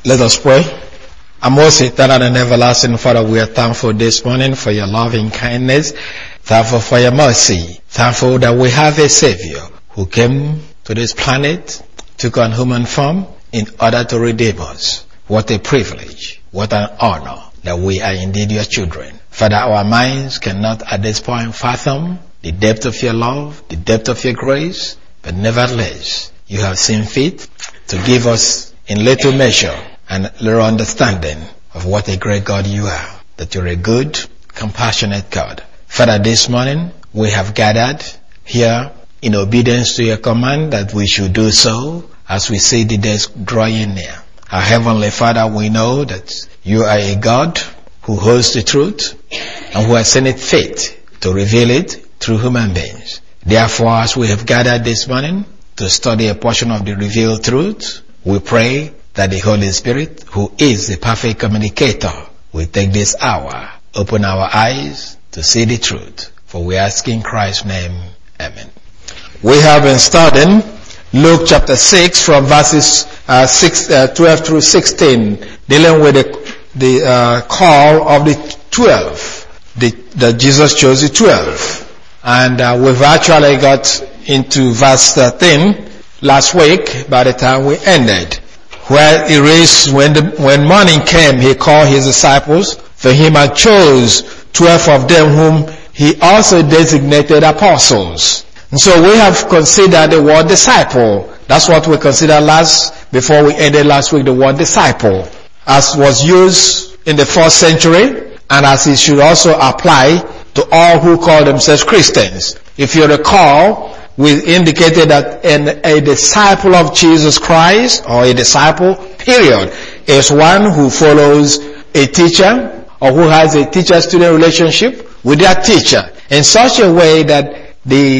Let us pray. Our most eternal and everlasting Father, we are thankful this morning for your loving kindness, thankful for your mercy, thankful that we have a Savior who came to this planet, took on human form in order to redeem us. What a privilege, what an honor that we are indeed your children. Father, our minds cannot at this point fathom the depth of your love, the depth of your grace, but nevertheless, you have seen fit to give us in little measure and little understanding of what a great God you are, that you're a good, compassionate God. Father, this morning we have gathered here in obedience to your command that we should do so as we see the days drawing near. Our Heavenly Father, we know that you are a God who holds the truth and who has seen it fit to reveal it through human beings. Therefore, as we have gathered this morning to study a portion of the revealed truth, we pray that the Holy Spirit, who is the perfect communicator, will take this hour, open our eyes to see the truth. For we ask in Christ's name, amen. We have been studying Luke chapter 6 from verses 12 through 16, dealing with the call of the 12, that Jesus chose the 12. And we've actually got into verse 13 last week by the time we ended, where he raised, when morning came, he called his disciples for him and chose 12 of them whom he also designated apostles. And so we have considered the word disciple. That's what we considered before we ended last week, the word disciple, as was used in the first century and as it should also apply to all who call themselves Christians. If you recall, we indicated that a disciple of Jesus Christ, or a disciple, period, is one who follows a teacher or who has a teacher-student relationship with their teacher in such a way that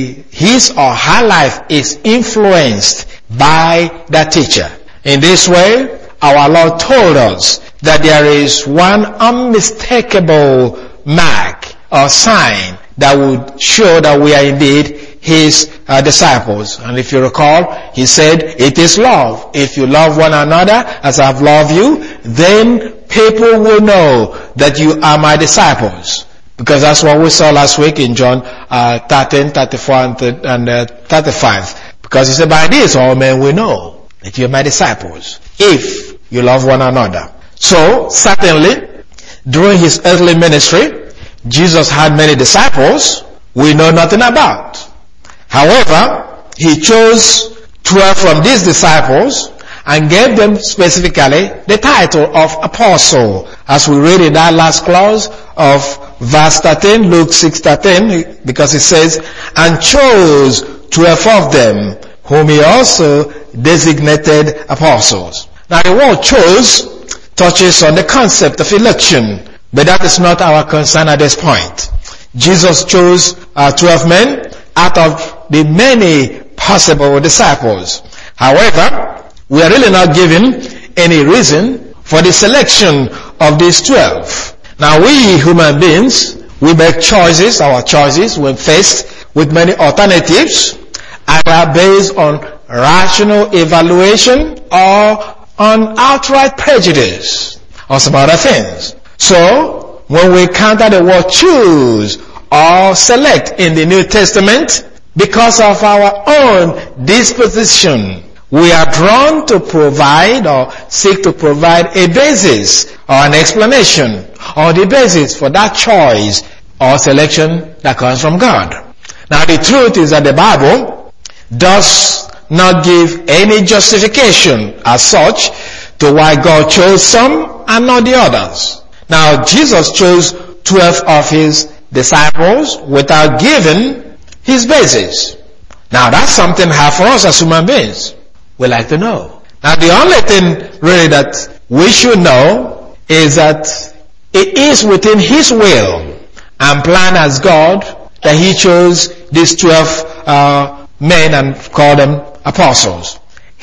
his or her life is influenced by that teacher. In this way, our Lord told us that there is one unmistakable mark or sign that would show that we are indeed his disciples. And if you recall, he said, it is love. If you love one another as I have loved you, then people will know that you are my disciples. Because that's what we saw last week in John 13, 34 and 35. Because he said, by this all men will know that you are my disciples, if you love one another. So, certainly, during his earthly ministry, Jesus had many disciples we know nothing about. However, he chose 12 from these disciples and gave them specifically the title of apostle, as we read in that last clause of verse 13, Luke 6:13, because it says, and chose 12 of them, whom he also designated apostles. Now the word chose touches on the concept of election, but that is not our concern at this point. Jesus chose 12 men out of the many possible disciples. However, we are really not given any reason for the selection of these 12. Now we human beings, we make choices, our choices when faced with many alternatives, either based on rational evaluation or on outright prejudice or some other things. So, when we encounter the word choose or select in the New Testament, because of our own disposition, we are drawn to provide or seek to provide a basis or an explanation or the basis for that choice or selection that comes from God. Now the truth is that the Bible does not give any justification as such to why God chose some and not the others. Now Jesus chose 12 of his disciples without giving his basis. Now that's something hard for us as human beings. We like to know. Now the only thing really that we should know is that it is within his will and plan as God that he chose these 12 men and called them apostles.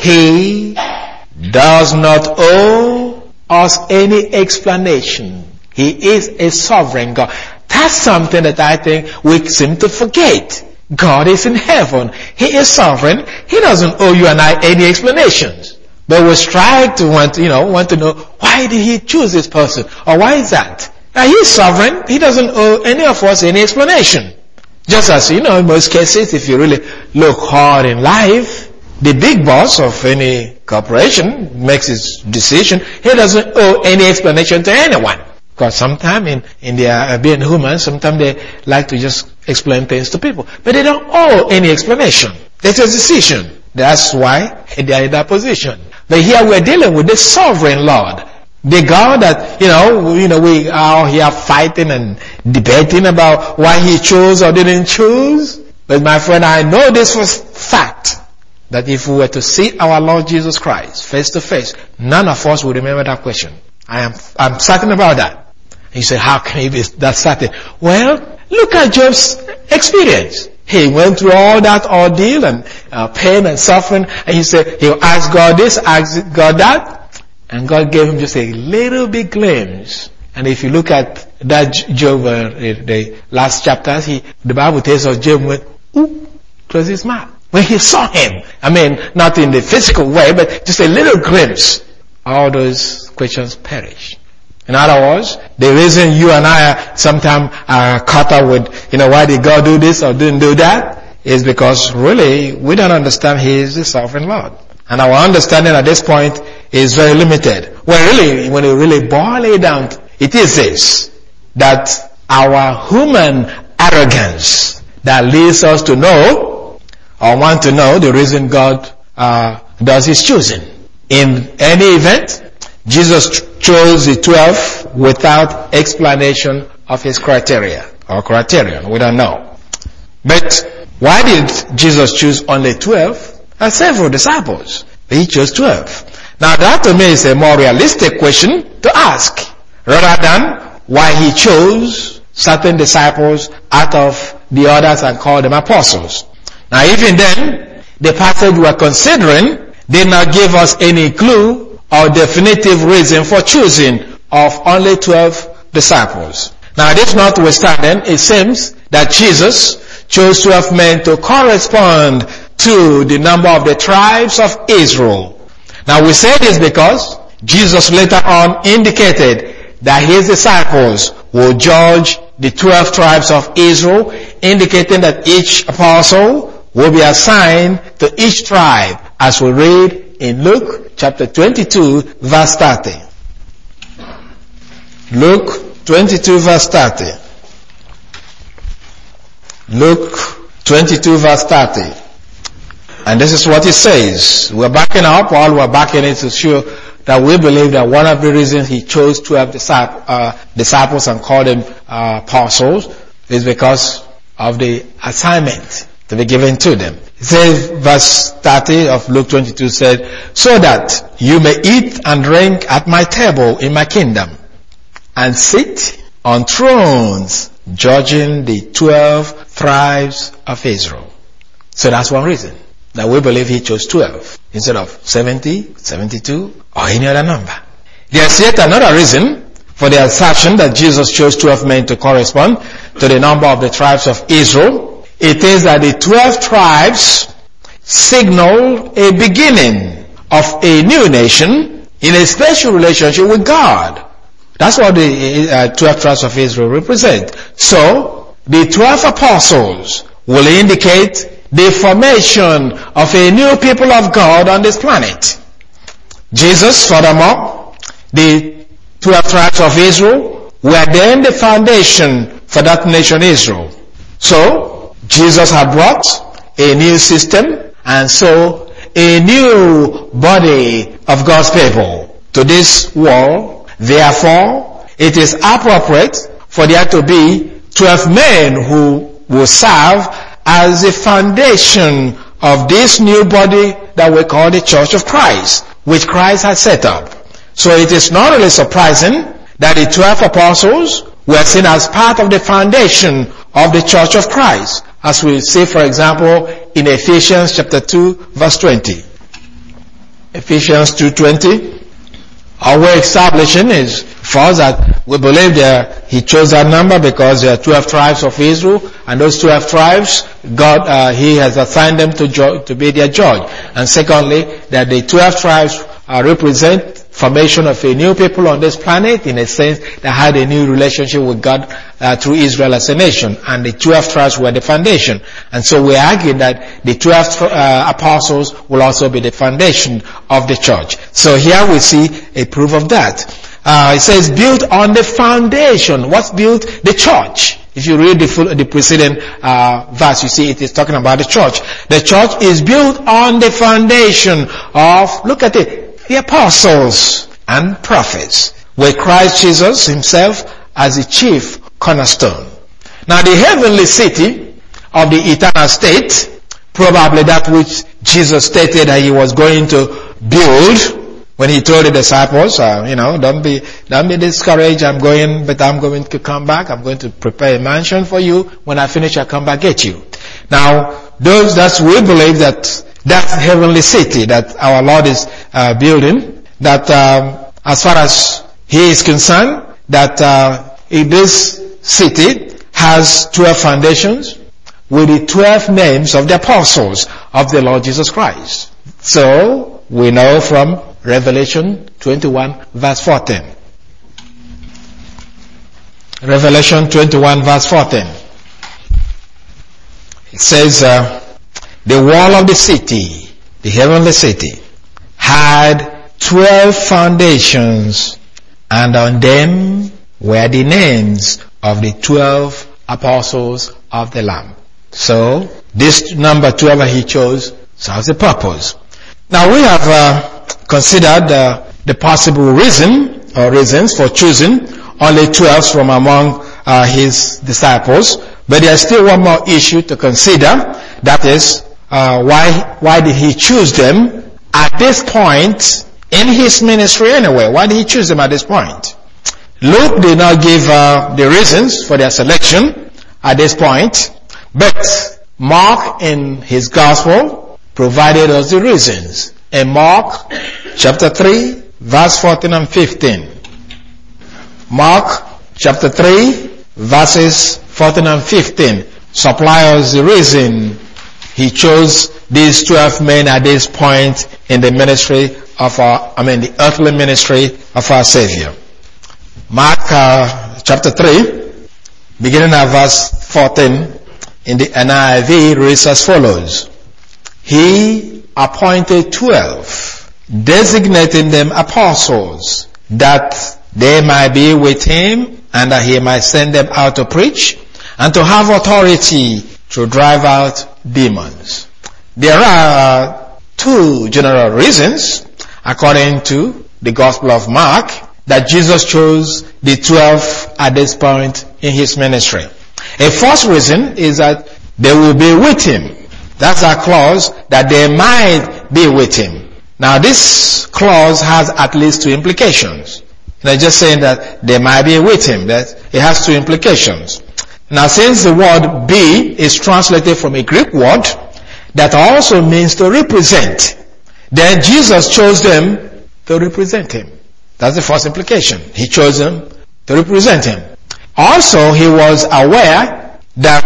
He does not owe us any explanation. He is a sovereign God. That's something that I think we seem to forget. God is in heaven. He is sovereign. He doesn't owe you and I any explanations. But we strive to want to know, why did he choose this person? Or why is that? Now he's sovereign. He doesn't owe any of us any explanation. Just as, in most cases, if you really look hard in life, the big boss of any corporation makes his decision. He doesn't owe any explanation to anyone. Because sometimes in their being human, sometimes they like to just explain things to people. But they don't owe any explanation. It's a decision. That's why they are in that position. But here we're dealing with the sovereign Lord. The God that, we are here fighting and debating about why he chose or didn't choose. But my friend, I know this was fact, that if we were to see our Lord Jesus Christ face to face, none of us would remember that question. I'm certain about that. You say, how can he be that certain? Well, look at Job's experience. He went through all that ordeal and pain and suffering, and he said, he asked God this, asked God that, and God gave him just a little bit glimpse. And if you look at that Job, the last chapters, the Bible tells us Job went, close his mouth. When he saw him, not in the physical way, but just a little glimpse, all those questions perished. In other words, the reason you and I sometimes are caught up with, why did God do this or didn't do that, is because really we don't understand He is the sovereign Lord. And our understanding at this point is very limited. Well, really, when you really boil it down, it is this, that our human arrogance that leads us to know or want to know the reason God does His choosing. In any event, Jesus chose the 12 without explanation of His criteria or criterion. We don't know. But why did Jesus choose only 12? There are several disciples. He chose 12. Now that to me is a more realistic question to ask, rather than why He chose certain disciples out of the others and called them apostles. Now even then, the passage we're considering did not give us any clue or definitive reason for choosing of only 12 disciples. Now this notwithstanding, it seems that Jesus chose 12 men to correspond to the number of the tribes of Israel. Now we say this because Jesus later on indicated that His disciples will judge the 12 tribes of Israel, indicating that each apostle will be assigned to each tribe, as we read in Luke chapter 22 verse 30. Luke 22 verse 30. Luke 22 verse 30. And this is what it says. We're backing up, all we're backing it to show that we believe that one of the reasons He chose 12 disciples and called them apostles is because of the assignment to be given to them. It says, verse 30 of Luke 22 said, so that you may eat and drink at my table in my kingdom, and sit on thrones judging the 12 tribes of Israel. So that's one reason that we believe He chose 12 instead of 70, 72, or any other number. There's yet another reason for the assertion that Jesus chose 12 men to correspond to the number of the tribes of Israel. It is that the 12 tribes signal a beginning of a new nation in a special relationship with God. That's what the 12 tribes of Israel represent. So, the 12 apostles will indicate the formation of a new people of God on this planet. Jesus, furthermore, the 12 tribes of Israel were then the foundation for that nation Israel. So, Jesus had brought a new system and so a new body of God's people to this world. Therefore, it is appropriate for there to be 12 men who will serve as the foundation of this new body that we call the Church of Christ, which Christ has set up. So it is not really surprising that the 12 apostles were seen as part of the foundation of the Church of Christ, as we see, for example, in Ephesians chapter 2 verse 20. Ephesians 2:20. Our establishing is for us that we believe that He chose that number because there are 12 tribes of Israel, and those 12 tribes, God, He has assigned them to be their judge. And secondly, that the 12 tribes represent formation of a new people on this planet, in a sense that had a new relationship with God through Israel as a nation, and the 12 tribes were the foundation. And so we argue that the 12 apostles will also be the foundation of the church. So here we see a proof of that. It says built on the foundation. What's built? The church. If you read the preceding verse, you see it is talking about the church. The church is built on the foundation of, look at it, the apostles and prophets, with Christ Jesus himself as the chief cornerstone. Now the heavenly city of the eternal state, probably that which Jesus stated that he was going to build when he told the disciples, don't be discouraged, I'm going to come back, I'm going to prepare a mansion for you, when I finish I'll come back get you. Now, we believe that heavenly city that our Lord is building, that as far as he is concerned, that this city has 12 foundations with the 12 names of the apostles of the Lord Jesus Christ. So, we know from Revelation 21 verse 14. Revelation 21 verse 14. It says, the wall of the city, the heavenly city, had 12 foundations, and on them were the names of the 12 apostles of the Lamb. So, this number 12 that he chose serves a purpose. Now we have considered the possible reasons for choosing only 12 from among his disciples, but there's still one more issue to consider. That is, why did he choose them at this point in his ministry anyway? Why did he choose them at this point? Luke did not give the reasons for their selection at this point, but Mark in his gospel provided us the reasons. In Mark chapter 3 verse 14 and 15. Mark chapter 3 verses 14 and 15 supply us the reason he chose these 12 men at this point in the ministry of the earthly ministry of our Savior. Mark chapter 3, beginning at verse 14 in the NIV, reads as follows. He appointed 12, designating them apostles, that they might be with him, and that he might send them out to preach, and to have authority to drive out demons. There are two general reasons, according to the Gospel of Mark, that Jesus chose the 12 at this point in his ministry. A first reason is that they will be with him. That's a clause, that they might be with him. Now this clause has at least two implications. Not just saying that they might be with him, that it has two implications. Now since the word be is translated from a Greek word that also means to represent, then Jesus chose them to represent him. That's the first implication. He chose them to represent him. Also, he was aware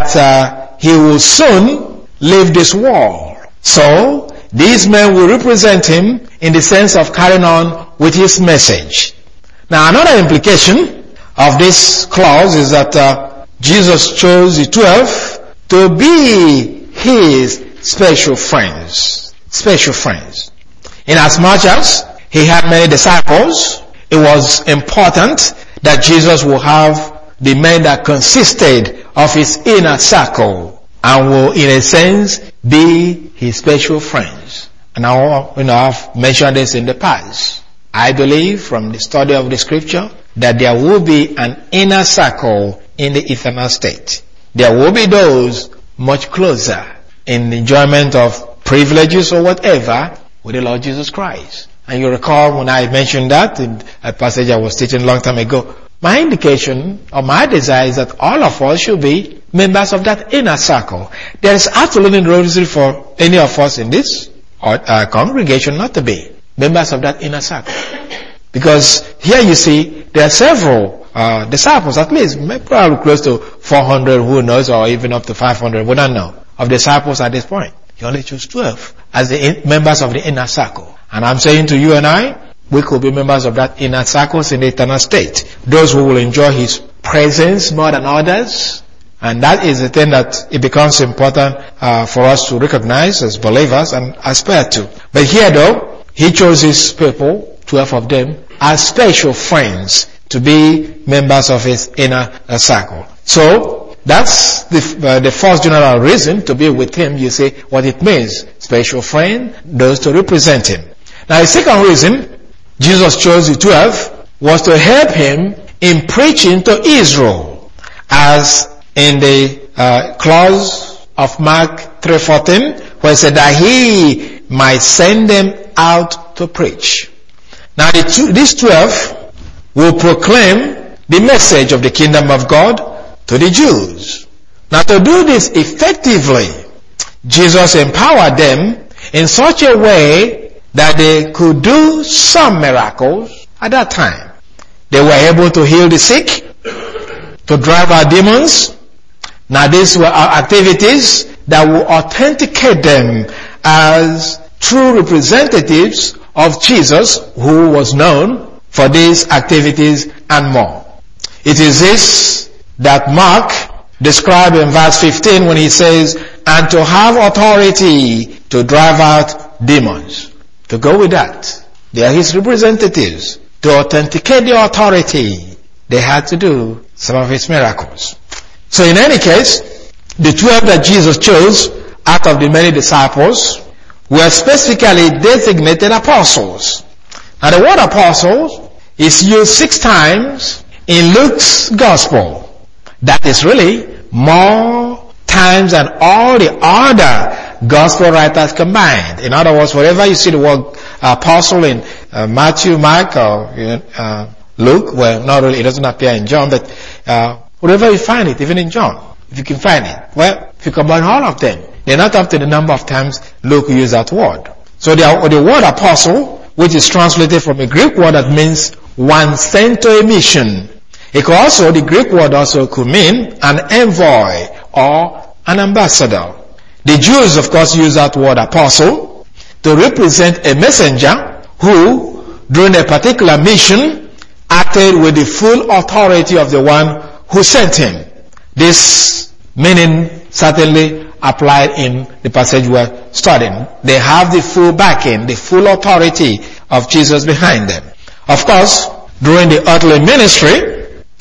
that he will soon leave this world. So, these men will represent him in the sense of carrying on with his message. Now, another implication of this clause is that Jesus chose the 12 to be his special friends. Special friends. Inasmuch as he had many disciples, it was important that Jesus will have the men that consisted of his inner circle and will, in a sense, be his special friends. And I've mentioned this in the past. I believe from the study of the scripture that there will be an inner circle in the eternal state. There will be those much closer in the enjoyment of privileges or whatever with the Lord Jesus Christ. And you recall when I mentioned that in a passage I was teaching a long time ago, my indication or my desire is that all of us should be members of that inner circle. There is absolutely no reason for any of us in this congregation not to be members of that inner circle. Because here you see there are several disciples, at least probably close to 400, who knows, or even up to 500, we don't know, of disciples at this point. He only chose 12 as the members of the inner circle. And I'm saying to you and I, we could be members of that inner circles in the eternal state. Those who will enjoy His presence more than others. And that is the thing that it becomes important for us to recognize as believers and aspire to. But here though, He chose His people, 12 of them, as special friends to be members of His inner circle. So, that's the first general reason to be with Him. You see what it means. Special friend, those to represent Him. Now the second reason Jesus chose the 12 was to help Him in preaching to Israel, as in the clause of Mark 3:14, where it said that He might send them out to preach. Now these 12 will proclaim the message of the kingdom of God to the Jews. Now to do this effectively, Jesus empowered them in such a way that they could do some miracles at that time. They were able to heal the sick, to drive out demons. Now these were activities that will authenticate them as true representatives of Jesus, who was known for these activities and more. It is this that Mark described in verse 15 when he says, and to have authority to drive out demons. To go with that, they are His representatives. To authenticate the authority, they had to do some of His miracles. So in any case, the 12 that Jesus chose out of the many disciples were specifically designated apostles. Now the word apostles is used 6 times in Luke's gospel. That is really more times than all the other gospel writers combined. In other words, wherever you see the word apostle in Matthew, Mark, or Luke, well, not really, it doesn't appear in John, but wherever you find it, even in John, if you can find it. Well, if you combine all of them, they're not up to the number of times Luke used that word. So the word apostle, which is translated from a Greek word that means one sent to a mission. It could also, the Greek word also could mean an envoy or an ambassador. The Jews, of course, use that word apostle to represent a messenger who, during a particular mission, acted with the full authority of the one who sent him. This meaning certainly applied in the passage we're studying. They have the full backing, the full authority of Jesus behind them. Of course, during the earthly ministry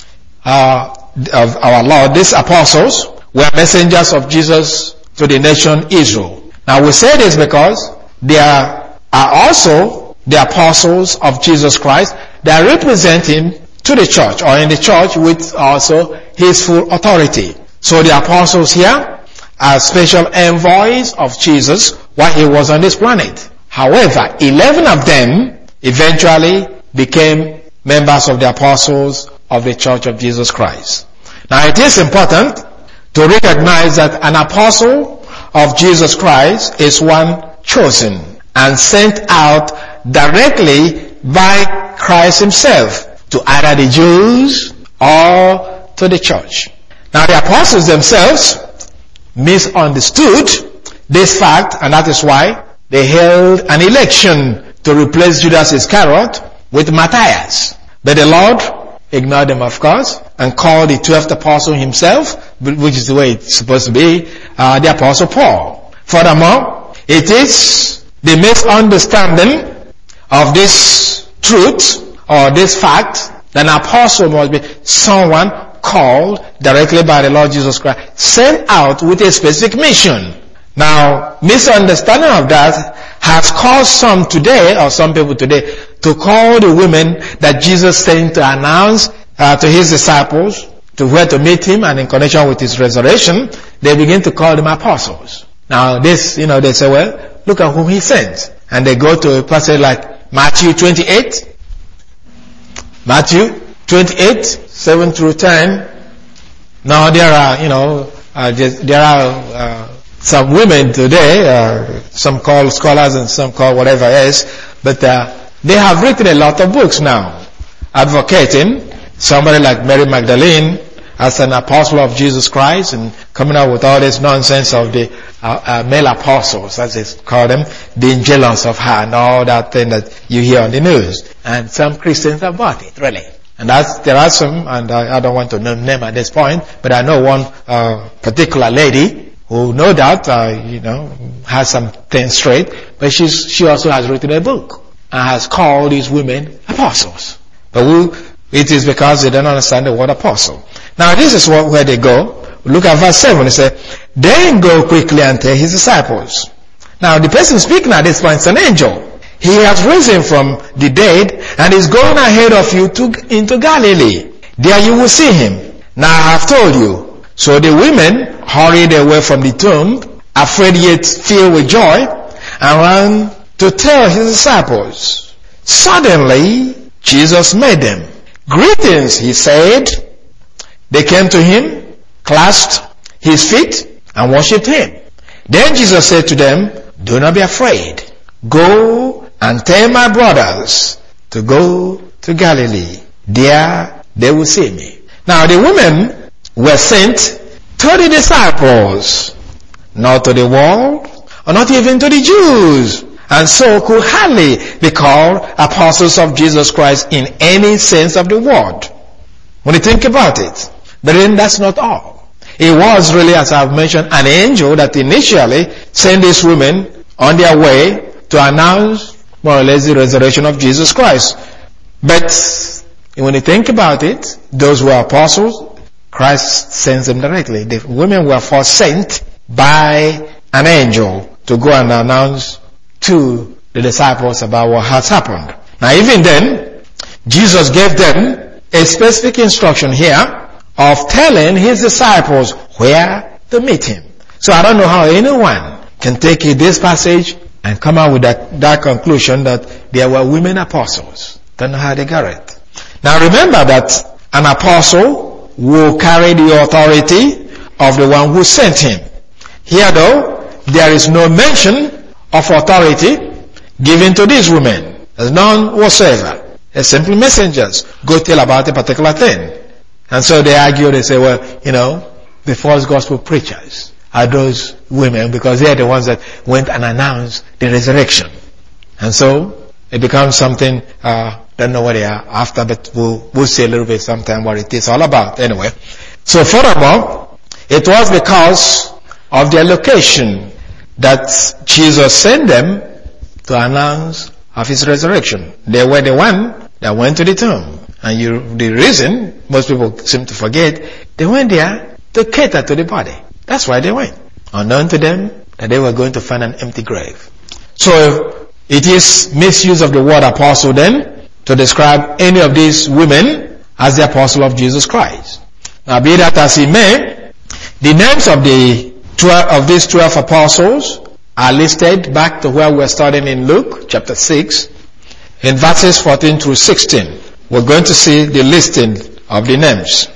of our Lord, these apostles were messengers of Jesus to the nation Israel. Now we say this because they are also the apostles of Jesus Christ that represent Him to the church, or in the church with also His full authority. So the apostles here are special envoys of Jesus while He was on this planet. However, 11 of them eventually became members of the apostles of the church of Jesus Christ. Now it is important to recognize that an apostle of Jesus Christ is one chosen and sent out directly by Christ Himself to either the Jews or to the church. Now the apostles themselves misunderstood this fact, and that is why they held an election to replace Judas Iscariot with Matthias. But the Lord ignored them, of course, and called the 12th apostle himself, which is the way it's supposed to be, the apostle Paul. Furthermore, it is the misunderstanding of this truth or this fact that an apostle must be someone called directly by the Lord Jesus Christ, sent out with a specific mission. Now, misunderstanding of that has caused some today, or some people today, to call the women that Jesus sent to announce to His disciples to where to meet Him, and in connection with His resurrection, they begin to call them apostles. Now this, they say, well, look at whom He sent. And they go to a passage like Matthew 28. Matthew 28, 7 through 10. Now there are, there are some women today, some call scholars and some call whatever else, but they have written a lot of books now, advocating somebody like Mary Magdalene as an apostle of Jesus Christ and coming out with all this nonsense of the male apostles, as they call them, being jealous of her and all that thing that you hear on the news. And some Christians have bought it, really. And there are some, and I don't want to name at this point, but I know one particular lady who no doubt, has something straight, but she also has written a book and has called these women apostles. But it is because they don't understand the word apostle. Now this is where they go. Look at verse 7. It says, then go quickly and tell his disciples. Now the person speaking at this point is an angel. He has risen from the dead and is going ahead of you into Galilee. There you will see him. Now I have told you. So the women hurried away from the tomb, afraid yet filled with joy, and ran to tell his disciples. Suddenly, Jesus met them. Greetings, he said. They came to him, clasped his feet, and worshipped him. Then Jesus said to them, do not be afraid. Go and tell my brothers to go to Galilee. There they will see me. Now the women were sent to the disciples, not to the world, or not even to the Jews, and so could hardly be called apostles of Jesus Christ in any sense of the word. When you think about it, but then that's not all. It was really, as I've mentioned, an angel that initially sent these women on their way to announce more or less the resurrection of Jesus Christ. But when you think about it, those who are apostles, Christ sends them directly. The women were first sent by an angel to go and announce to the disciples about what has happened. Now even then, Jesus gave them a specific instruction here of telling his disciples where to meet him. So I don't know how anyone can take this passage and come out with that conclusion that there were women apostles. Don't know how they got it. Now remember that an apostle will carry the authority of the one who sent him. Here though, there is no mention of authority given to these women. There's none whatsoever. They're simply messengers. Go tell about a particular thing. And so they argue, they say, well, the false gospel preachers are those women because they're the ones that went and announced the resurrection. And so it becomes something, don't know what they are after, but we'll see a little bit sometime what it is all about. Anyway. So furthermore, it was because of their location that Jesus sent them to announce of his resurrection. They were the one that went to the tomb. And the reason most people seem to forget, they went there to cater to the body. That's why they went. Unknown to them that they were going to find an empty grave. So it is misuse of the word apostle then to describe any of these women as the apostle of Jesus Christ. Now be that as it may, the names of these 12 apostles are listed back to where we're starting in Luke chapter 6 in verses 14 through 16. We're going to see the listing of the names.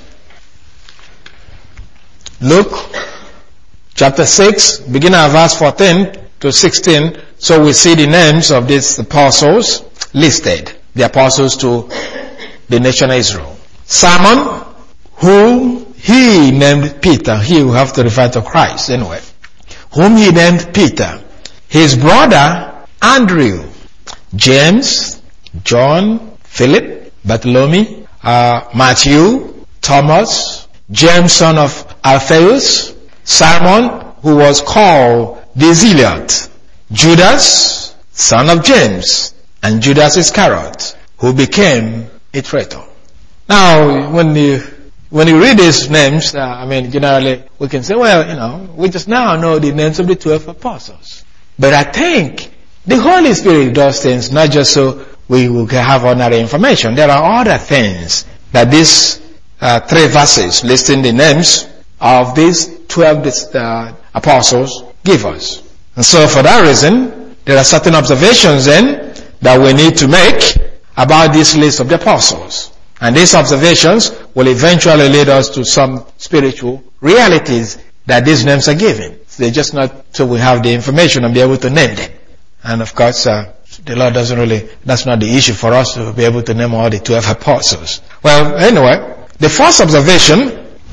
Luke chapter 6, beginning at verse 14 to 16, so we see the names of these apostles listed, the apostles to the nation of Israel. Simon, whom he named Peter, he will have to refer to Christ anyway, whom he named Peter, his brother Andrew, James, John, Philip, Bartholomew, Matthew, Thomas, James son of Alphaeus, Simon who was called the Zealot, Judas son of James, and Judas Iscariot who became a traitor. Now when you read these names, generally we can say, well, we just now know the names of the 12 apostles. But I think the Holy Spirit does things not just so we will have ordinary information. There are other things that these 3 verses listing the names of these 12 apostles give us. And so for that reason, there are certain observations then that we need to make about this list of the apostles. And these observations will eventually lead us to some spiritual realities that these names are given. They're just not so we have the information and be able to name them. And of course, the Lord that's not the issue for us to be able to name all the 12 apostles. Well, anyway, the first observation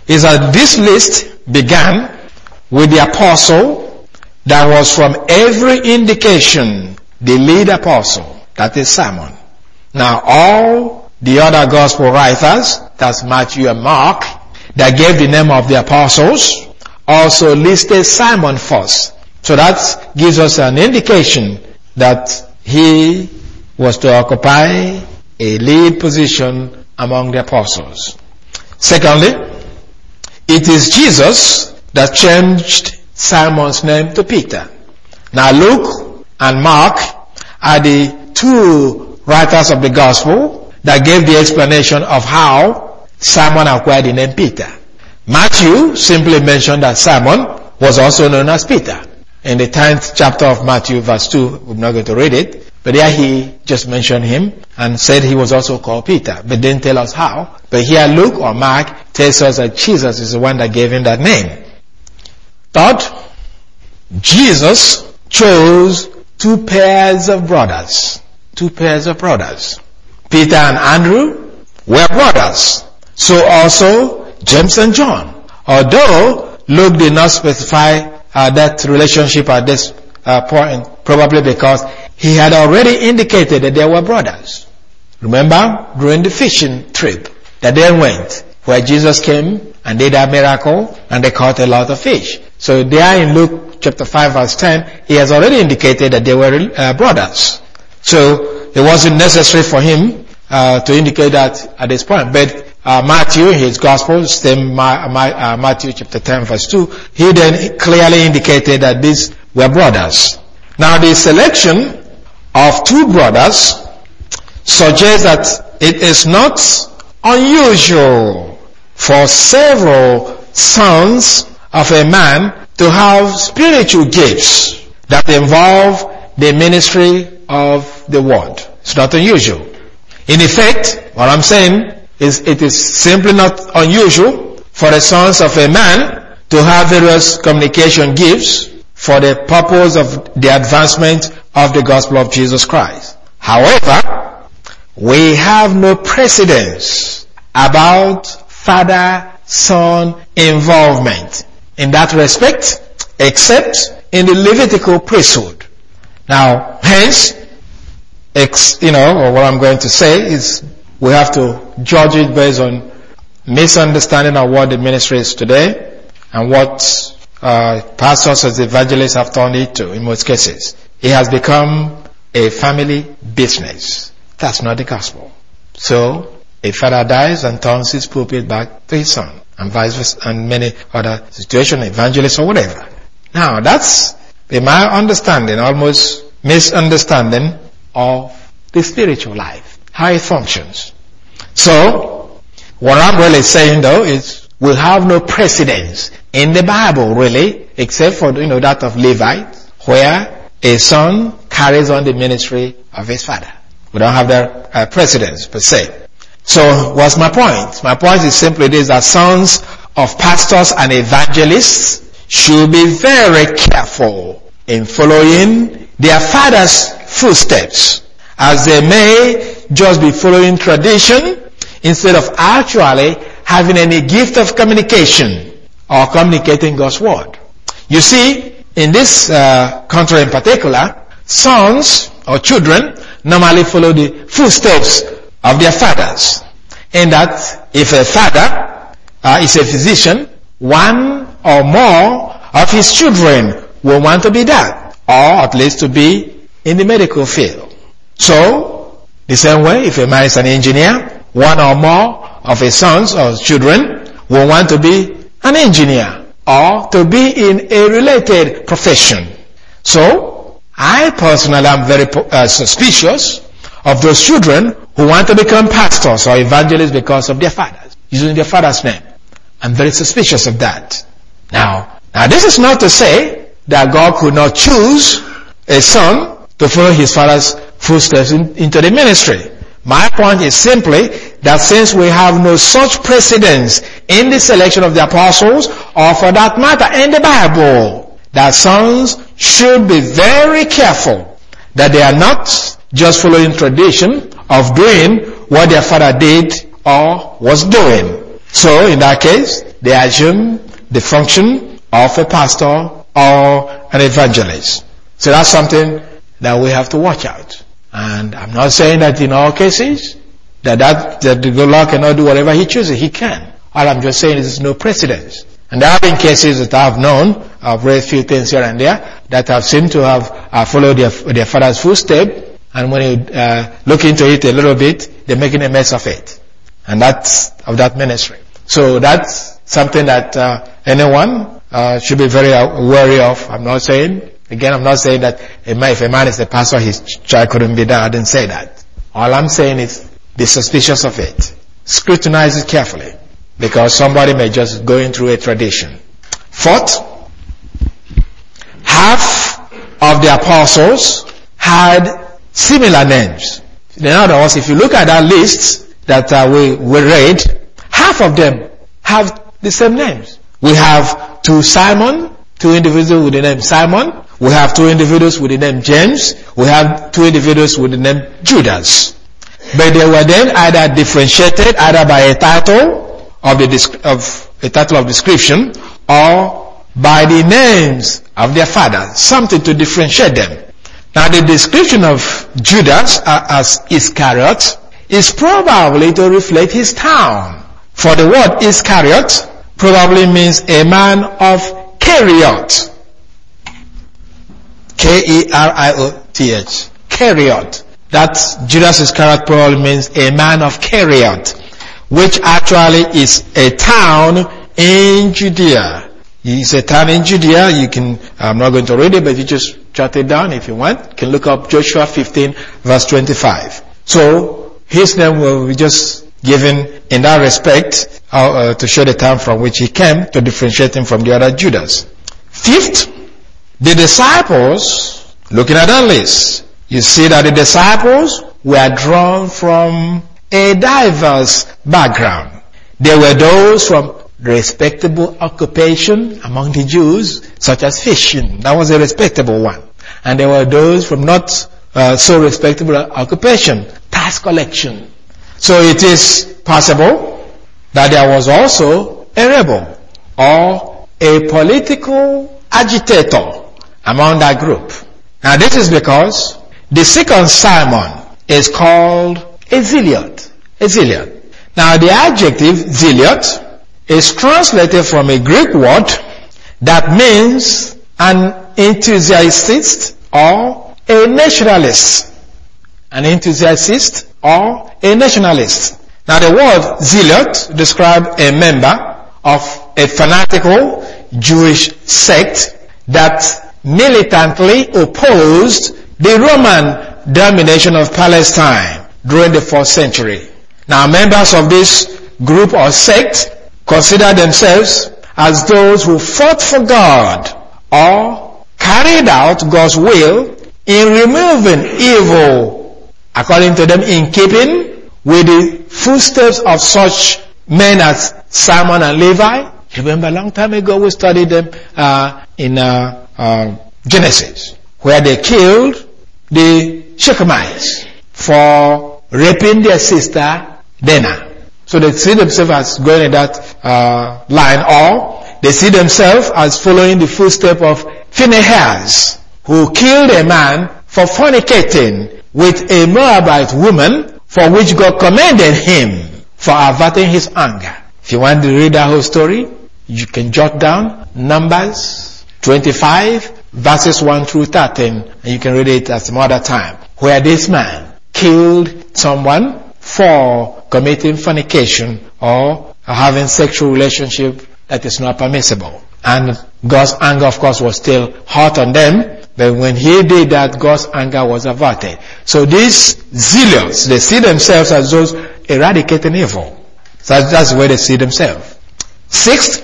is that this list began with the apostle that was from every indication the lead apostle, that is Simon. Now all the other gospel writers, that's Matthew and Mark, that gave the name of the apostles, also listed Simon first. So that gives us an indication that he was to occupy a lead position among the apostles. Secondly, it is Jesus that changed Simon's name to Peter. Now Luke and Mark are the two writers of the gospel that gave the explanation of how Simon acquired the name Peter. Matthew simply mentioned that Simon was also known as Peter. In the 10th chapter of Matthew verse 2, we're not going to read it, but there he just mentioned him and said he was also called Peter, but didn't tell us how. But here Luke or Mark tells us that Jesus is the one that gave him that name. Third, Jesus chose two pairs of brothers. Two pairs of brothers. Peter and Andrew were brothers. So also James and John. Although Luke did not specify that relationship at this point, probably because he had already indicated that they were brothers. Remember, during the fishing trip that they went, where Jesus came and did that miracle, and they caught a lot of fish. So there in Luke chapter 5 verse 10, he has already indicated that they were brothers. So it wasn't necessary for him to indicate that at this point. But Matthew, his gospel, same Matthew chapter 10 verse 2, he then clearly indicated that these were brothers. Now the selection of two brothers suggests that it is not unusual for several sons of a man to have spiritual gifts that involve the ministry of the word. It's not unusual. In effect, what I'm saying is it is simply not unusual for the sons of a man to have various communication gifts for the purpose of the advancement of the gospel of Jesus Christ. However, we have no precedence about father-son involvement in that respect, except in the Levitical priesthood. Now, hence, what I'm going to say is we have to judge it based on misunderstanding of what the ministry is today and what pastors as evangelists have turned it to in most cases. It has become a family business. That's not the gospel. So, a father dies and turns his pulpit back to his son, and vice versa, and many other situations, evangelists or whatever. Now, that's, in my understanding, almost misunderstanding of the spiritual life, how it functions. So, what I'm really saying though is we have no precedence in the Bible really, except for, that of Levi, where a son carries on the ministry of his father. We don't have that precedence per se. So, what's my point? My point is simply this, that sons of pastors and evangelists should be very careful in following their father's footsteps, as they may just be following tradition instead of actually having any gift of communication or communicating God's word. You see, in this country in particular, sons or children normally follow the footsteps of their fathers. In that, if a father is a physician, one or more of his children will want to be that, or at least to be in the medical field. So, the same way, if a man is an engineer, one or more of his sons or children will want to be an engineer or to be in a related profession. So, I personally am very suspicious of those children who want to become pastors or evangelists because of their fathers, using their father's name. I'm very suspicious of that. Now this is not to say that God could not choose a son to follow his father's footsteps into the ministry. My point is simply that since we have no such precedence in the selection of the apostles, or for that matter in the Bible, that sons should be very careful that they are not just following tradition of doing what their father did or was doing. So in that case, they assume the function of a pastor or an evangelist. So that's something that we have to watch out. And I'm not saying that in all cases that the good Lord cannot do whatever he chooses. He can. All I'm just saying is there's no precedence. And there have been cases that I've known, I've read a few things here and there, that have seemed to have followed their father's footsteps, and when you look into it a little bit, they're making a mess of it. And that's of that ministry. So that's something that anyone should be very wary of. I'm not saying that if a man is a pastor, his child couldn't be there. I didn't say that. All I'm saying is be suspicious of it. Scrutinize it carefully, because somebody may just go in through a tradition. Fourth, half of the apostles had similar names. In other words, if you look at that list that we read, half of them have the same names. We have two individuals with the name Simon. We have two individuals with the name James. We have two individuals with the name Judas. But they were then either differentiated either by a title of description or by the names of their fathers, something to differentiate them. Now the description of Judas as Iscariot is probably to reflect his town. For the word Iscariot probably means a man of Keriot. K-E-R-I-O-T-H. Keriot. That Judas Iscariot probably means a man of Keriot, which actually is a town in Judea. It's a town in Judea. I'm not going to read it, but you just jot it down if you want. You can look up Joshua 15 verse 25. So his name will be just given in that respect to show the town from which he came, to differentiate him from the other Judas. Fifth, the disciples, looking at that list, you see that the disciples were drawn from a diverse background. There were those from respectable occupation among the Jews, such as fishing. That was a respectable one. And there were those from not so respectable occupation, tax collection. So it is possible that there was also a rebel or a political agitator among that group. Now this is because the second Simon is called a zealot. A zealot. Now the adjective zealot is translated from a Greek word that means an enthusiast or a nationalist. An enthusiast or a nationalist. Now the word zealot describes a member of a fanatical Jewish sect that militantly opposed the Roman domination of Palestine during the 4th century. Now members of this group or sect consider themselves as those who fought for God or carried out God's will in removing evil, according to them, in keeping with the footsteps of such men as Simon and Levi. Remember, a long time ago we studied them in Genesis, where they killed the Shechemites for raping their sister Dinah. So they see themselves as going in that line, or they see themselves as following the footsteps of Phinehas, who killed a man for fornicating with a Moabite woman, for which God commended him for averting his anger. If you want to read that whole story, you can jot down Numbers 25 verses 1 through 13, and you can read it at some other time, where this man killed someone for committing fornication or having sexual relationship that is not permissible. And God's anger, of course, was still hot on them, but when he did that, God's anger was averted. So these zealots, they see themselves as those eradicating evil. So that's the way they see themselves. Sixth,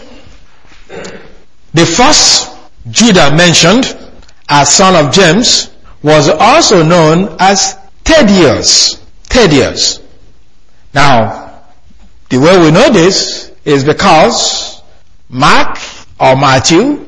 the first Judah mentioned as son of James was also known as Thaddeus. Thaddeus. Now, the way we know this is because Mark or Matthew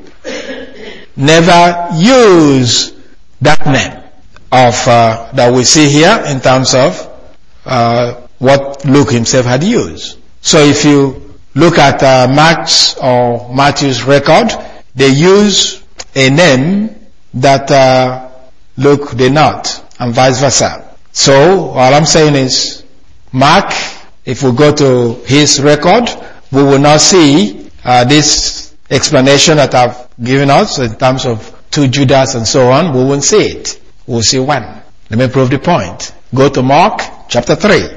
never used that name of that we see here in terms of what Luke himself had used. So if you look at Mark's or Matthew's record, they use a name that Luke did not, and vice versa. So all I'm saying is, Mark, if we go to his record, we will not see this explanation that I've given us in terms of 2 Judas and so on. We won't see it. We'll see one. Let me prove the point. Go to Mark chapter 3.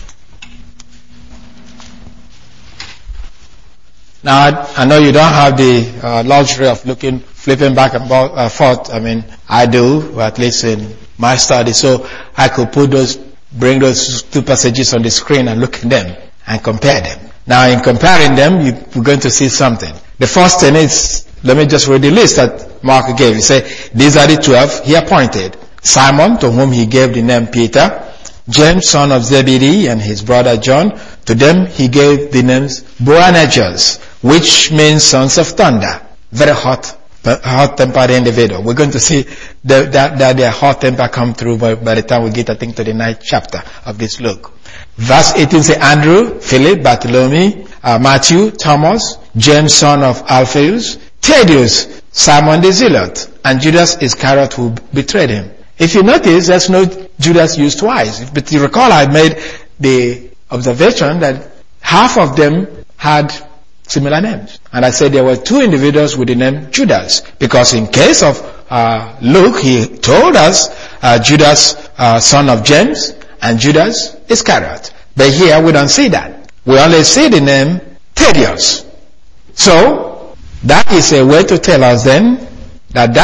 Now, I know you don't have the luxury of flipping back and forth. I mean, I do, or at least in my study. So I could bring those 2 passages on the screen and look at them and compare them. Now, in comparing them, you're going to see something. The first thing is, let me just read the list that Mark gave. He said, these are the 12 he appointed. Simon, to whom he gave the name Peter. James, son of Zebedee, and his brother John. To them he gave the names Boanerges, which means sons of thunder. Very hot-tempered individual. We're going to see that their hot temper come through by the time we get, I think, to the 9th chapter of this Luke. Verse 18 says, Andrew, Philip, Bartholomew, Matthew, Thomas, James, son of Alphaeus, Thaddeus, Simon the Zealot, and Judas Iscariot, who betrayed him. If you notice, there's no Judas used twice. But you recall I made the observation that half of them had similar names. And I said there were 2 individuals with the name Judas. Because in case of Luke, he told us Judas, son of James, and Judas Iscariot. But here we don't see that. We only see the name Thaddeus. So, that is a way to tell us then that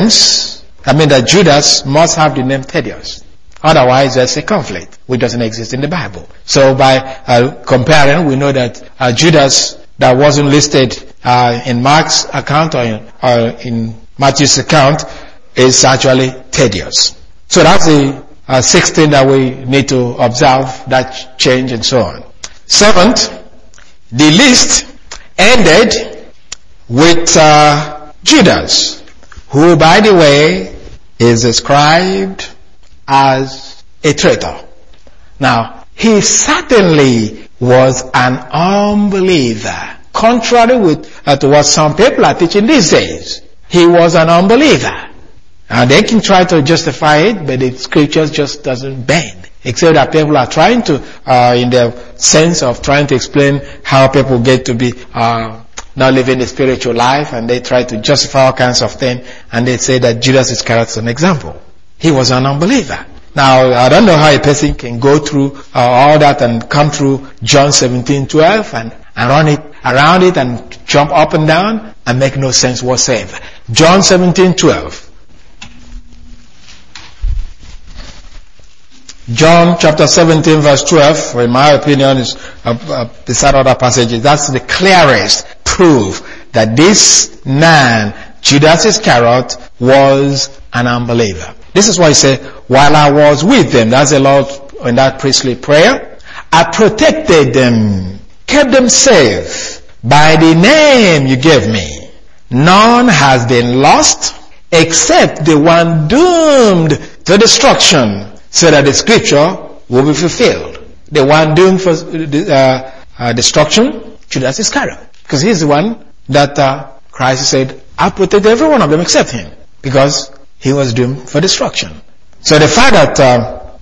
Judas must have the name Thaddeus. Otherwise, there's a conflict which doesn't exist in the Bible. So by comparing, we know that Judas that wasn't listed in Mark's account or in Matthew's account is actually Thaddeus. So that's the 6th thing that we need to observe, that change and so on. 7th, the list ended with Judas, who, by the way, is described as a traitor. Now, he certainly was an unbeliever. Contrary to what some people are teaching these days, he was an unbeliever. And they can try to justify it, but the scriptures just doesn't bend. Except that people are trying to, in the sense of trying to explain how people get to be not living the spiritual life, and they try to justify all kinds of things, and they say that Judas Iscariot is an example. He was an unbeliever. Now, I don't know how a person can go through all that and come through John 17:12 and run it around it and jump up and down and make no sense whatsoever. John 17:12. John chapter 17 verse 12, in my opinion, is beside other passages. That's the clearest proof that this man, Judas Iscariot, was an unbeliever. This is why he said, while I was with them, that's the Lord in that priestly prayer, I protected them, kept them safe by the name you gave me. None has been lost except the one doomed to destruction, so that the scripture will be fulfilled. The one doomed for destruction, Judas Iscariot. Because he's the one that Christ said, I protect every one of them except him. Because he was doomed for destruction. So the fact that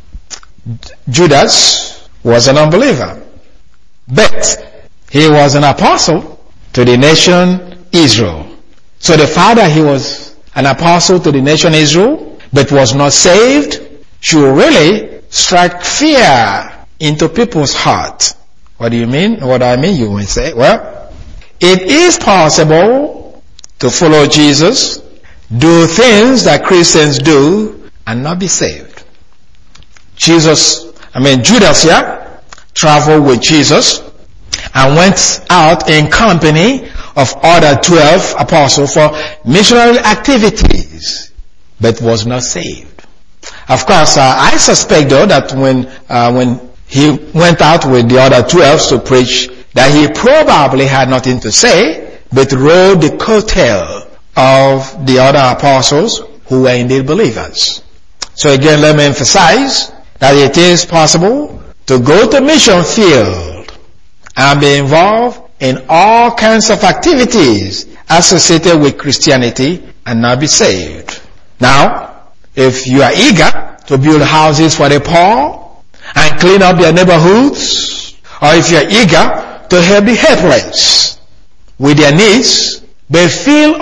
Judas was an unbeliever, but he was an apostle to the nation Israel. So the fact that he was an apostle to the nation Israel, but was not saved, should really strike fear into people's heart. What do you mean? What I mean, you will say, well, it is possible to follow Jesus, do things that Christians do, and not be saved. Judas here, traveled with Jesus and went out in company of other 12 apostles for missionary activities, but was not saved. Of course, I suspect though that when he went out with the other 12 to preach, that he probably had nothing to say, but rode the coattail of the other apostles who were indeed believers. So again, let me emphasize that it is possible to go to mission field and be involved in all kinds of activities associated with Christianity and now be saved. Now, if you are eager to build houses for the poor and clean up their neighborhoods, or if you are eager to help the helpless with their needs, but feel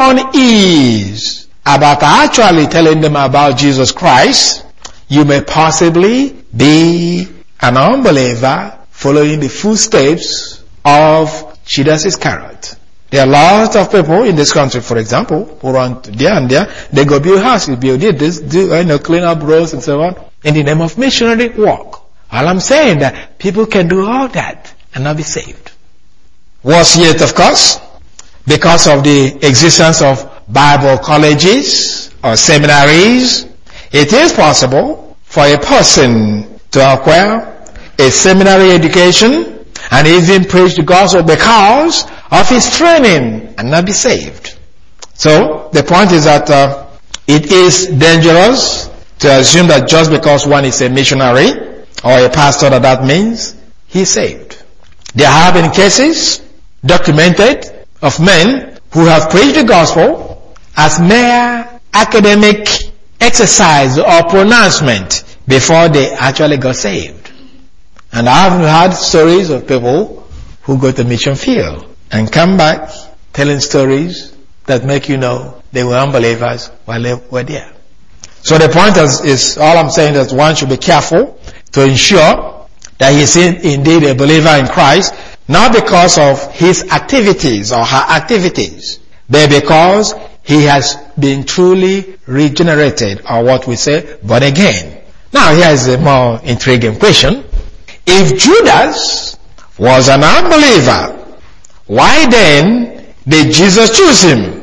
unease about actually telling them about Jesus Christ, you may possibly be an unbeliever following the footsteps of Judas Iscariot. There are lots of people in this country, for example, who run there and there. They go build houses, build this, clean up roads and so on, in the name of missionary work. All I'm saying that people can do all that and not be saved. Worse yet, of course, because of the existence of Bible colleges or seminaries, it is possible for a person to acquire a seminary education and even preach the gospel because of his training and not be saved. So the point is that it is dangerous to assume that just because one is a missionary or a pastor that means he's saved. There have been cases documented of men who have preached the gospel as mere academic exercise or pronouncement before they actually got saved. And I've heard stories of people who go to mission field and come back telling stories that make you know they were unbelievers while they were there. So the point is all I'm saying is one should be careful to ensure that he's indeed a believer in Christ, not because of his activities or her activities, but because he has been truly regenerated, or what we say, born again. Now here is a more intriguing question. If Judas was an unbeliever, why then did Jesus choose him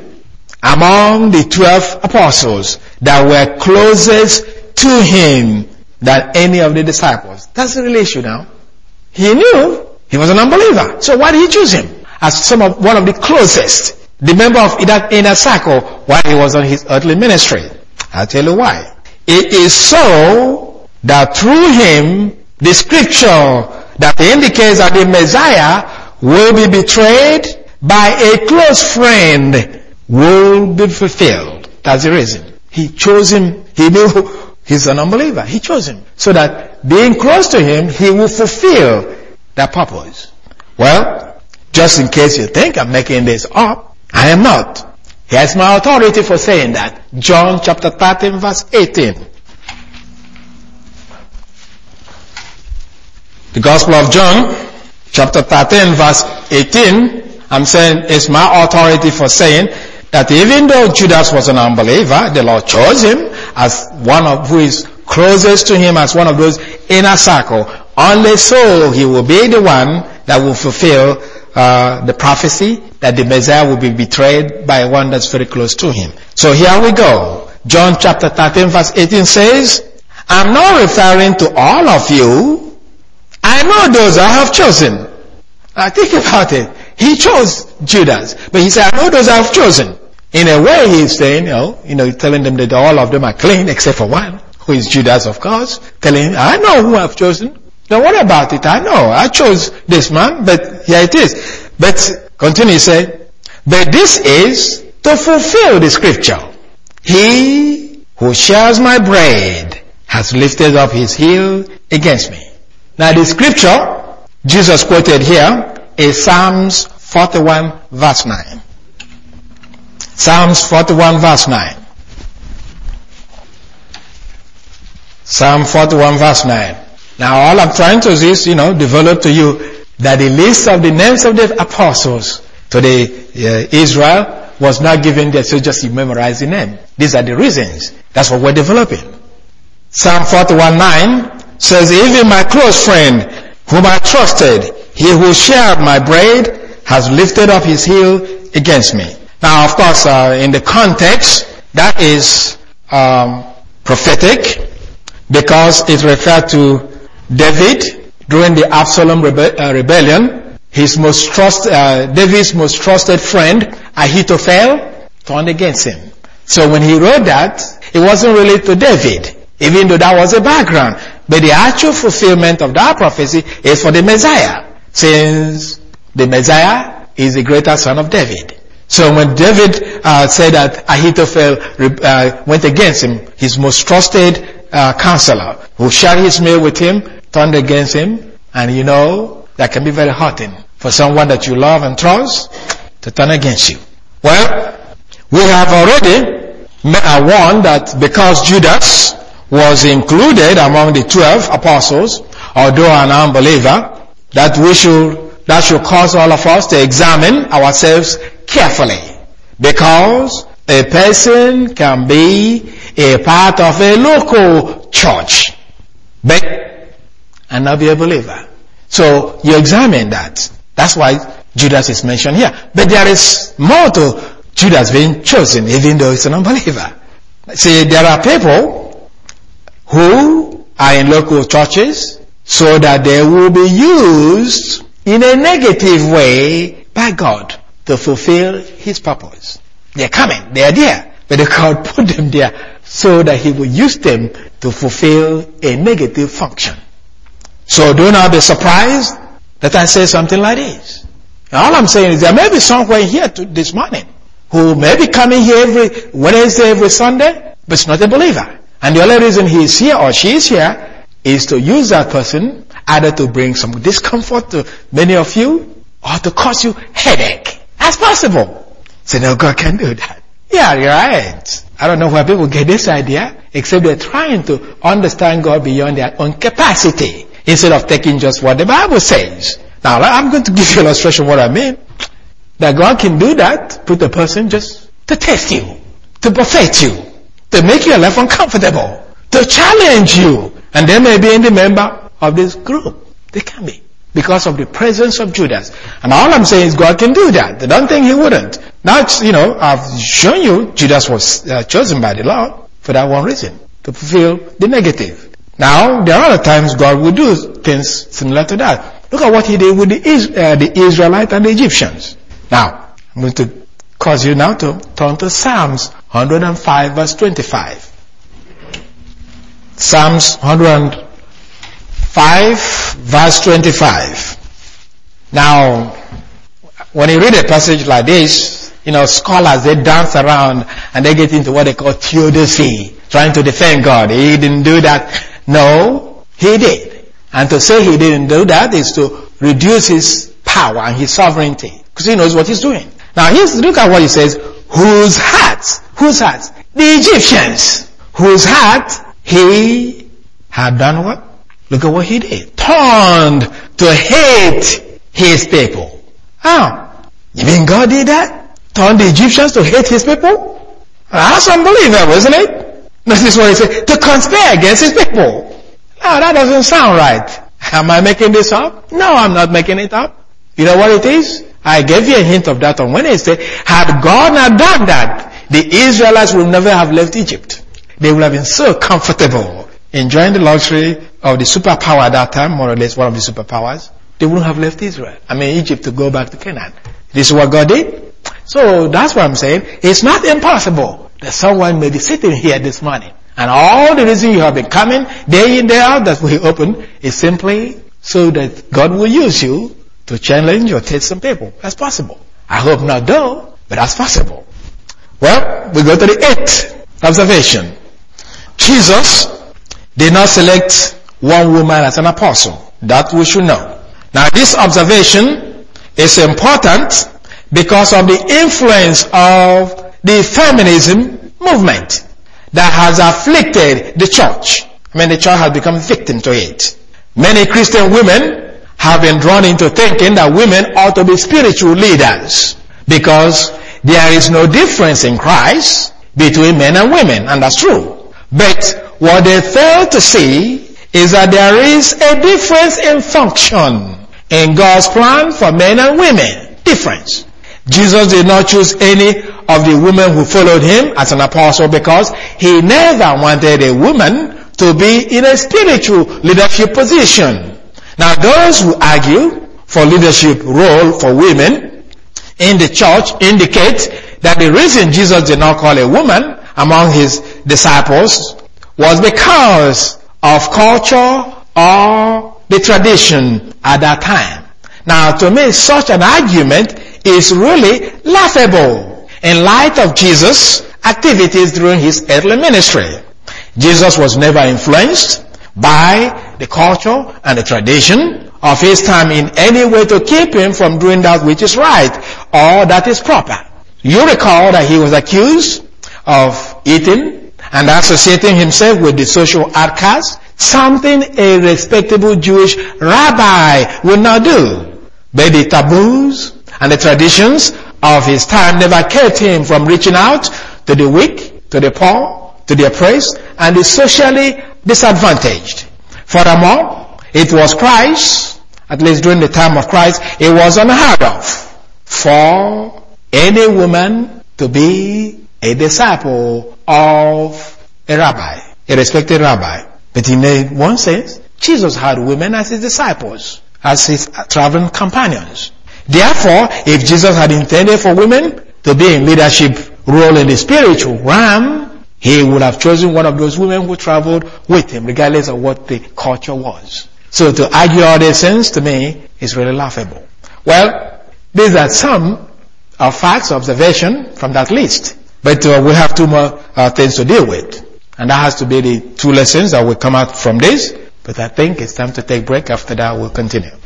among the 12 apostles that were closest to him than any of the disciples? That's the real issue now. He knew he was an unbeliever. So why did he choose him as one of the closest, the member of that inner circle while he was on his earthly ministry? I'll tell you why. It is so that through him, the scripture that indicates that the Messiah will be betrayed by a close friend will be fulfilled. That's the reason. He chose him. He knew he's an unbeliever. He chose him. So that being close to him, he will fulfill that purpose. Well, just in case you think I'm making this up, I am not. Here's my authority for saying that. John chapter 13 verse 18. The Gospel of John chapter 13 verse 18, I'm saying it's my authority for saying that even though Judas was an unbeliever, the Lord chose him as one of who is closest to him, as one of those inner circle. Only so he will be the one that will fulfill the prophecy that the Messiah will be betrayed by one that's very close to him. So here we go. John chapter 13 verse 18 says, I'm not referring to all of you. I know those I have chosen. Now think about it. He chose Judas, but he said, I know those I have chosen. In a way, he's saying, telling them that all of them are clean except for one, who is Judas, of course, telling him, I know who I've chosen. Don't worry about it. I know. I chose this man, but here it is. But continue, say, but this is to fulfill the scripture. He who shares my bread has lifted up his heel against me. Now the scripture Jesus quoted here is Psalms 41 verse 9. Psalms 41 verse 9. Psalm 41 verse 9. Now all I'm trying to do is, develop to you that the list of the names of the apostles to the Israel was not given there so just you memorize the name. These are the reasons. That's what we're developing. Psalm 41 9 says, even my close friend whom I trusted, he who shared my bread has lifted up his heel against me. Now of course in the context that is prophetic because it referred to David during the Absalom rebellion. David's most trusted friend Ahithophel turned against him. So when he wrote that, it wasn't really to David, even though that was a background. But the actual fulfillment of that prophecy is for the Messiah. Since the Messiah is the greater son of David. So when David said that Ahithophel went against him, his most trusted counselor, who shared his meal with him, turned against him, and you know, that can be very hurting for someone that you love and trust to turn against you. Well, we have already warned that because Judas was included among the 12 apostles, although an unbeliever, that should cause all of us to examine ourselves carefully. Because a person can be a part of a local church, and not be a believer. So you examine that. That's why Judas is mentioned here. But there is more to Judas being chosen, even though he's an unbeliever. See, there are people who are in local churches so that they will be used in a negative way by God to fulfill His purpose. They're coming, they're there, but God put them there so that He will use them to fulfill a negative function. So do not be surprised that I say something like this. All I'm saying is there may be someone here this morning who may be coming here every Wednesday, every Sunday, but is not a believer. And the only reason he is here or she is here is to use that person either to bring some discomfort to many of you or to cause you headache. That's possible. So no, God can do that. Yeah, you're right. I don't know where people get this idea, except they're trying to understand God beyond their own capacity instead of taking just what the Bible says. Now, I'm going to give you an illustration of what I mean. That God can do that, put a person just to test you, to buffet you, to make your life uncomfortable, to challenge you. And they may be in the member of this group. They can be. Because of the presence of Judas. And all I'm saying is God can do that. They don't think He wouldn't. Now, I've shown you Judas was chosen by the Lord for that one reason, to fulfill the negative. Now, there are other times God will do things similar to that. Look at what He did with the Israelites and the Egyptians. Now, I'm going to cause you now to turn to Psalms 105 verse 25. Psalms 105 verse 25. Now, when you read a passage like this, scholars, they dance around and they get into what they call theodicy, trying to defend God. He didn't do that. No, He did. And to say He didn't do that is to reduce His power and His sovereignty. Because He knows what He's doing. Now look at what He says. Whose hearts? The Egyptians. Whose heart He had done what? Look at what He did. Turned to hate His people. Oh, you mean God did that? Turned the Egyptians to hate His people? That's unbelievable, isn't it? This is what He said. To conspire against His people. Now that doesn't sound right. Am I making this up? No, I'm not making it up. You know what it is? I gave you a hint of that on Wednesday. Had God not done that, the Israelites would never have left Egypt. They would have been so comfortable, enjoying the luxury of the superpower at that time, more or less one of the superpowers. They wouldn't have left Egypt to go back to Canaan. This is what God did. So that's what I'm saying. It's not impossible that someone may be sitting here this morning. And all the reason you have been coming day in, day out that we open is simply so that God will use you to challenge or test some people. That's possible. I hope not though, but that's possible. Well, we go to the 8th observation. Jesus did not select one woman as an apostle. That we should know. Now this observation is important because of the influence of the feminism movement that has afflicted the church. The church has become victim to it. Many Christian women have been drawn into thinking that women ought to be spiritual leaders because there is no difference in Christ between men and women, and that's true. But what they fail to see is that there is a difference in function in God's plan for men and women. Difference. Jesus did not choose any of the women who followed Him as an apostle because He never wanted a woman to be in a spiritual leadership position. Now those who argue for leadership role for women in the church indicate that the reason Jesus did not call a woman among His disciples was because of culture or the tradition at that time. Now to me such an argument is really laughable in light of Jesus' activities during his earthly ministry. Jesus was never influenced by the culture and the tradition of his time in any way to keep him from doing that which is right or that is proper. You recall that he was accused of eating and associating himself with the social outcasts, something a respectable Jewish rabbi would not do. But the taboos and the traditions of his time never kept him from reaching out to the weak, to the poor, to the oppressed, and the socially disadvantaged. Furthermore, it was Christ, at least during the time of Christ, it was unheard of for any woman to be a disciple of a rabbi, a respected rabbi. But in one sense, Jesus had women as his disciples, as his traveling companions. Therefore, if Jesus had intended for women to be in leadership role in the spiritual realm, he would have chosen one of those women who traveled with him, regardless of what the culture was. So to argue all these things, to me, is really laughable. Well, these are some facts, observation from that list. But we have two more things to deal with. And that has to be the two lessons that will come out from this. But I think it's time to take a break. After that, we'll continue.